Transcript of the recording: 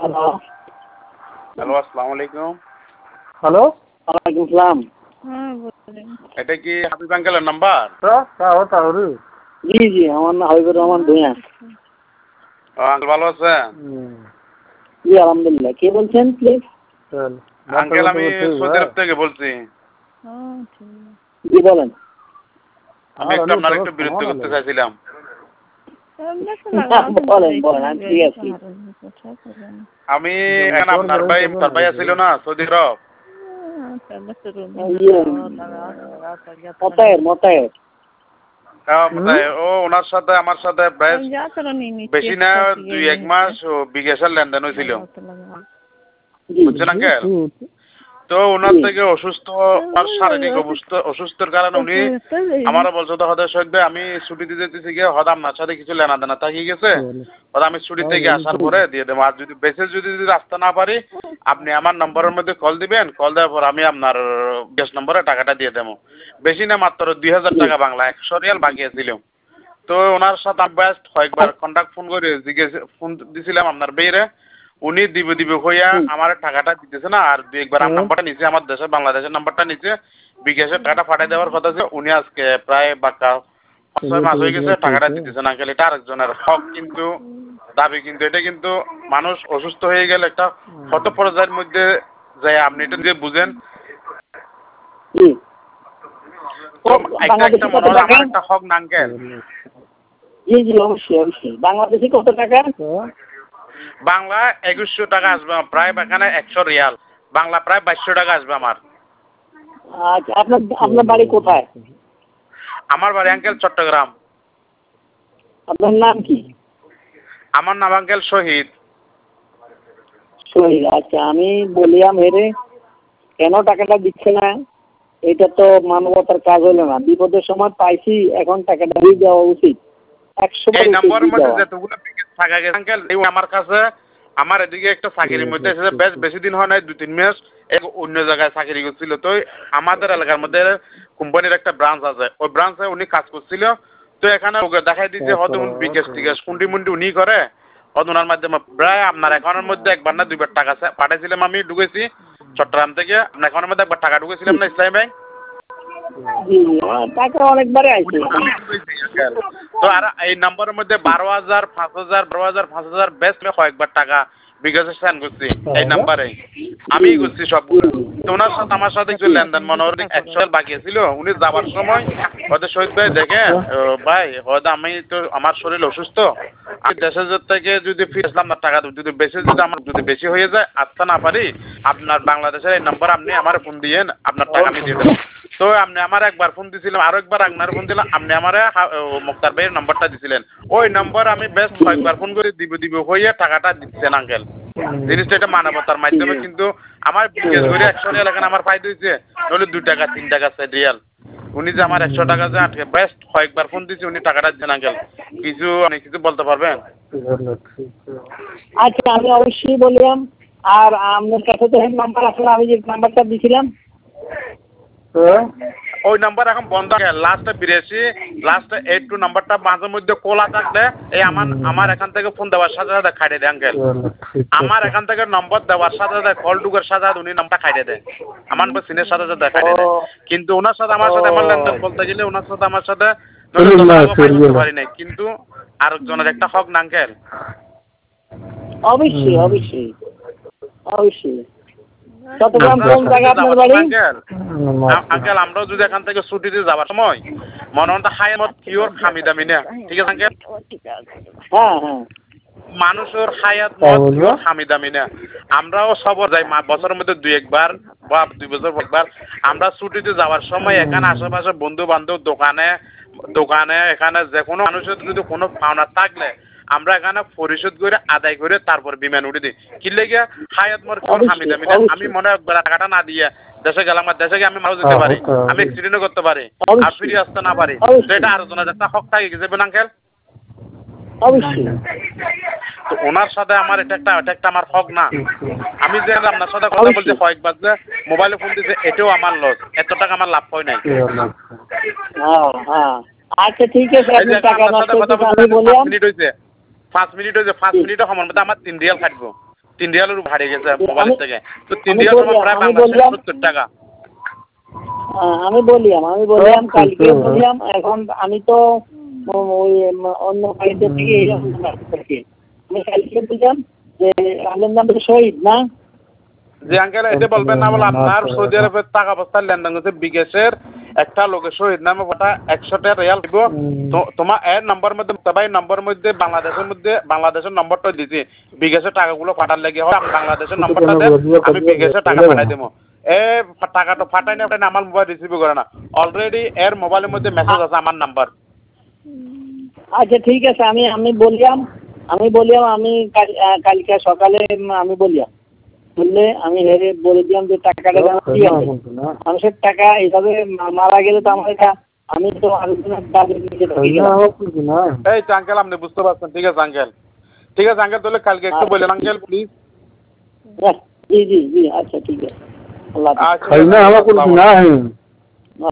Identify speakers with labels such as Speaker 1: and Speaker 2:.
Speaker 1: Hello.
Speaker 2: Hello, আসসালামু আলাইকুম।
Speaker 1: Hello, ওয়ালাইকুম সালাম।
Speaker 2: এটা কি হাবিব আঙ্কেলের নাম্বার?
Speaker 1: জি জি, আমার নাম হাবিবুর রহমান ভূঁইয়া।
Speaker 2: আঙ্কেল ভালো আছেন?
Speaker 1: জি আলহামদুলিল্লাহ। কে বলছেন প্লিজ?
Speaker 2: আঙ্কেল আমি সৌদি আরব থেকে বলছি।
Speaker 1: জি বলেন।
Speaker 2: আমি একটু আপনার একটু বিরক্ত করতে চাইছিলাম।
Speaker 1: বলেন বলেন, আমি ঠিক আছি।
Speaker 2: আমি এখানে আপনার ভাই ছিল না সৌদি আরব।
Speaker 1: মতায়ের।
Speaker 2: ও ওনার সাথে আমার সাথে বেশি না 2-1 মাস বিকাশের লেনদেন হয়েছিল, বুঝছেন আঙ্কেল? তো ওনার থেকে অসুস্থ, আর শারীরিক অসুস্থের কারণে উনি আমারও বলছে তো হয়তো শহীদ ভাই আমি ছুটি দিতে দিতেছি গিয়ে হয়তো আপনার সাথে কিছু লেনা দেনা থাকি গেছে, হয়তো আমি ছুটি থেকে আসার পরে দিয়ে দেবো। আর যদি বেশি যদি আসতে না পারি আপনি আমার নম্বরের মধ্যে কল দিবেন, কল দেওয়ার পর আমি আপনার গ্যাস নম্বরে টাকাটা দিয়ে দেবো। বেশি না মাত্র 2000 টাকা বাংলা 100 রিয়াল বাকি ছিল। তো ওনার সাথে আমি বেস্ট কয়েকবার কন্ট্যাক্ট ফোন করে জিজ্ঞেস ফোন দিছিলাম আপনার বেরে, উনি দিবে হইয়া আমার টাকাটা দিতেছে না। আর 2-1 বার আমার নাম্বারটা নিচে, আমার দেশের বাংলাদেশের নাম্বারটা নিচে বিকাশের টাকাটা পাঠিয়ে দেওয়ার কথা ছিল। উনি আজকে প্রায় 5-6 মাস হয়ে গেছে টাকাটা দিতেছে না। আঙ্কেল এটা আরেকজনের হক কিন্তু দাবি, কিন্তু এটা কিন্তু মানুষ অসুস্থ হয়ে গেলে একটা কত পর্যায়ের মধ্যে যায় আপনি এটা দিয়ে বুঝেন। তো একটা মনে হলো আমার একটা হক না আঙ্কেল?
Speaker 1: জি জি অবশ্যই অবশ্যই। বাংলাদেশে কত টাকা?
Speaker 2: বাংলা 2100 টাকা আসবে, প্রায় এখানে 100 রিয়াল বাংলা প্রায় 2200 টাকা আসবে আমার।
Speaker 1: আচ্ছা, আপনার বাড়ি কোথায়?
Speaker 2: আমার বাড়ি আঙ্কেল চট্টগ্রাম।
Speaker 1: আপনার নাম কি?
Speaker 2: আমার নাম আঙ্কেল শহীদ।
Speaker 1: শহীদ, আচ্ছা। আমি বলিয়াম হেরে কেন টাকাটা দিচ্ছে না, এটা তো মানবতার কাজ হলো না। বিপদের সময় পাইছি, এখন টাকাটা দিয়ে দেওয়া উচিত। 100
Speaker 2: এই নাম্বারের মধ্যে যতগুলো বিকেট টাকা গেছে আঙ্কেল আমার কাছে, আমার এদিকে একটা চাকরির মধ্যে এসেছে, বেশি দিন হয় নাই, 2-3 মাস অন্য জায়গায় চাকরি করছিল। তো আমাদের এলাকার মধ্যে কোম্পানির একটা ব্রাঞ্চ আছে, ওই ব্রাঞ্চে উনি কাজ করছিল। তো এখানে ওকে দেখাই দিয়েছে হয়তো বিকাশ টিকাশ কুন্ডি মুন্ডি উনি করে, হয়তো ওনার মাধ্যমে প্রায় আপনার অ্যাকাউন্টের মধ্যে 1 বার না 2 বার টাকা পাঠাইছিলাম। আমি ঢুকেছি চট্টগ্রাম থেকে, আপনার অ্যাকাউন্টের মধ্যে 1 বার টাকা ঢুকেছিলাম না ইসলামী ব্যাংক।
Speaker 1: টাকা অনেকবারে আইছে।
Speaker 2: তো আর এই নাম্বারের মধ্যে 12,000, 5,000, 12,000, 5,000 বেস্ট কয়েকবার টাকা বিকাশে সেন্ড করছি এই নাম্বারে। আমি করছি সবগুলো। তো ওনার সাথে আমার সাথে কিছু লেনদেন মনে হয় 100 বাকি ছিল। উনি যাবার সময় হয়তো শহীদ ভাই দেখেন ভাই হয়তো আমি তো আমার শরীর অসুস্থ, আমি দেশের থেকে যদি ফিরে আসলাম না টাকা যদি আমার যদি বেশি হয়ে যায় আসতে না পারি, আপনার বাংলাদেশের এই নাম্বার আপনি আমার ফোন দিয়েন, আপনার টাকা আমি দিয়ে দেবো। তো আপনি আমার একবার ফোন দিছিলাম, আরো একবার আপনার ফোন দিলাম, আপনি আমার মুক্তার ভাইয়ের নাম্বারটা দিছিলেন। ওই নাম্বার আমি বেস্ট কয়েকবার ফোন করে দিব হইয়া টাকাটা দিচ্ছেন আঙ্কেল। জিনিসটা এটা মানবতার মাধ্যমে, কিন্তু আমার বিকাশ করে 100 রিয়াল এখানে আমার ফায়দা হয়েছে, নইলে 2 টাকা 3 টাকা 4 রিয়াল। উনি যে আমার 100 টাকা যে আটকে বেস্ট কয়েকবার ফোন দিচ্ছে, উনি টাকাটা দিচ্ছেন আঙ্কেল। কিছু বলতে পারবেন?
Speaker 1: আচ্ছা, আমি অবশ্যই বললাম। আর আপনার কাছে তো নাম্বার আসলে আমি যে নাম্বারটা দিয়েছিলাম
Speaker 2: ওই নাম্বার এখন বন্ধ আছে। লাস্টে 82 লাস্টে 82 নাম্বারটা মাঝে মধ্যে কোলা থাকলে এই আমার এখান থেকে ফোন দেওয়ার সাথে সাথে খাইয়ে দেয় আঙ্কেল। আমার এখান থেকে নম্বর দেওয়ার সাথে সাথে কল টুকের সাথে সাথে উনি নাম্বারটা খাইয়ে দেয়, আমার সিনের সাথে সাথে খাইয়ে দেয়। কিন্তু ওনার সাথে আমার সাথে আমার লেনদেন বলতে গেলে ওনার সাথে আমার সাথে করতে পারি নাই, কিন্তু আরেকজনের একটা হক না আঙ্কেল?
Speaker 1: অবশ্যই অবশ্যই অবশ্যই। চট্টগ্রাম কোন জায়গা আপনার বাড়ি?
Speaker 2: আঙ্কেল আমরাও যদি এখান থেকে ছুটিতে যাওয়ার সময় মনে হয় হায়ামত পিওর খামিদামি না, ঠিক আছে আঙ্কেল?
Speaker 1: হ্যাঁ হ্যাঁ।
Speaker 2: মানুষের হায়াত মত পিওর খামিদামি না। আমরাও সবর যাই বছরের মধ্যে 2-1 বার বা 2 বছর একবার আমরা ছুটিতে যাওয়ার সময় এখানে আশেপাশে বন্ধু বান্ধব দোকানে এখানে যে কোনো মানুষের যদি কোনো পাওনা থাকলে আমরা এখানে পরিশোধ করে আদায় করে তারপর বিমান উঠে দিই। কি লেগে হায়াত মোর কোন খামিদামি না। আমি মনে হয় টাকাটা না দিয়ে দেশে গেলাম, দেশে গিয়ে আমি মারা যেতে পারি, আমি অ্যাক্সিডেন্টও করতে পারি, আর ফিরে আসতে না পারি। তো এটা আলোচনার একটা হক থাকে গেছে আঙ্কেল।
Speaker 1: অবশ্যই।
Speaker 2: তো ওনার সাথে আমার এটা একটা আমার হক না। আমি যে আপনার সাথে কথা বলছি কয়েকবার যে মোবাইলে ফোন দিচ্ছে, এটাও আমার লস, এত টাকা আমার লাভ হয় নাই।
Speaker 1: আচ্ছা ঠিক আছে, আপনি টাকা নষ্ট করতে আমি বললাম
Speaker 2: 5 মিনিট হয়েছে 5 মিনিটে আমার মধ্যে আমার 3 রিয়াল কাটবো। 3 রিয়ালের হারিয়ে গেছে মোবাইল থেকে। তো 3 রিয়াল সমান প্রায় বাংলাদেশে 70 টাকা।
Speaker 1: আমি বললাম কালকে বললাম, এখন আমি তো ওই অন্য বাড়িতে থেকে এইরকম আমি কালকে বললাম যে আপনার নাম তো শহীদ না?
Speaker 2: জি আঙ্কেল, এটা বলবেন না বলে আপনার সৌদি আরবের টাকা অবস্থায় লেনদেন করছে বিকাশের একটা লোকের শহীদ নামে ওটা 100 রিয়াল দিব। তোমার এর নম্বর মধ্যে সবাই নম্বর মধ্যে বাংলাদেশের নম্বরটা দিছি, বিকাশের টাকাগুলো পাঠার লাগে হয় বাংলাদেশের নম্বরটা দেন, আমি বিকাশের টাকা পাঠাই দেবো। টাকাটা পাঠাই না আমার মোবাইল রিসিভ করে না, অলরেডি এর মোবাইলের মধ্যে মেসেজ আছে আমার নাম্বার।
Speaker 1: আচ্ছা ঠিক আছে, আমি বললাম আমি কালকে সকালে আমি বললে আমি হেরে বলে দিলাম যে টাকাটা কি আছে মানুষের টাকা এইভাবে মারা গেলে তো আমার এটা আমি তো আলোচনার দাবি
Speaker 2: এই আঙ্কেল আপনি বুঝতে পারছেন। ঠিক আছে আঙ্কেল, তাহলে কালকে একটু বললেন আঙ্কেল প্লিজ।
Speaker 1: জি জি জি, আচ্ছা ঠিক আছে, আল্লাহ
Speaker 2: আচ্ছা